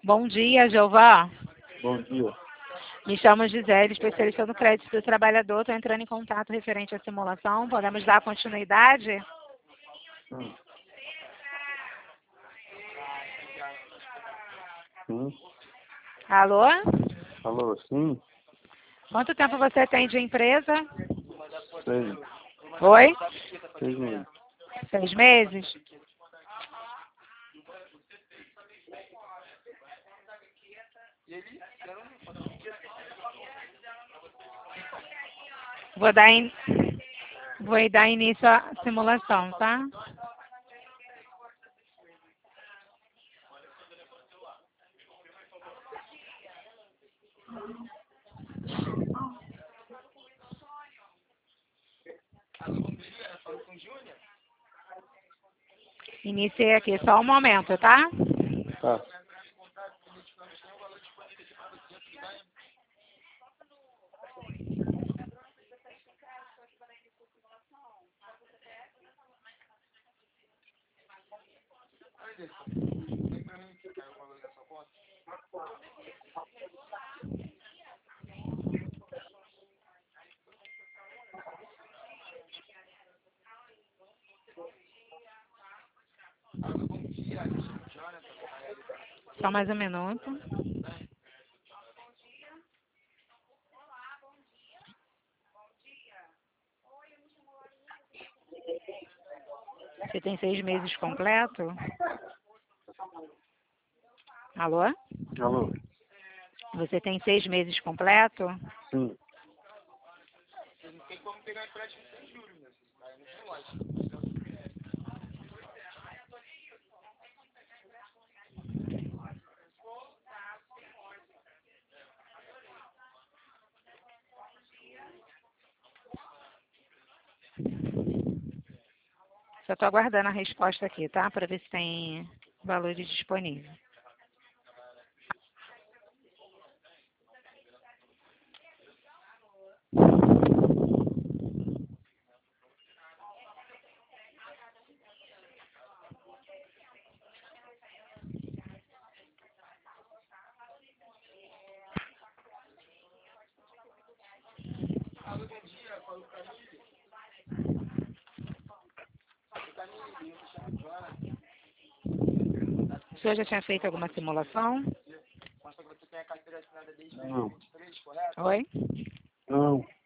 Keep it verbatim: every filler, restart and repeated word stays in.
Bom dia, Jeová. Bom dia. Me chamo Gisele, especialista no crédito do trabalhador. Estou entrando em contato referente à simulação. Podemos dar continuidade? Hum. Sim. Alô? Alô, sim? Quanto tempo você tem de empresa? Seis. Oi? Seis meses. Seis meses? Vou dar, in... Vou dar início à simulação, tá? Iniciei aqui, só um momento, tá? Tá. Só mais um minuto. Você tem seis meses completo? Alô? Alô? Você tem seis meses completo? Sim. Só estou aguardando a resposta aqui, tá? Para ver se tem valores disponíveis. O senhor já tinha feito alguma simulação? Não. Oi? Não.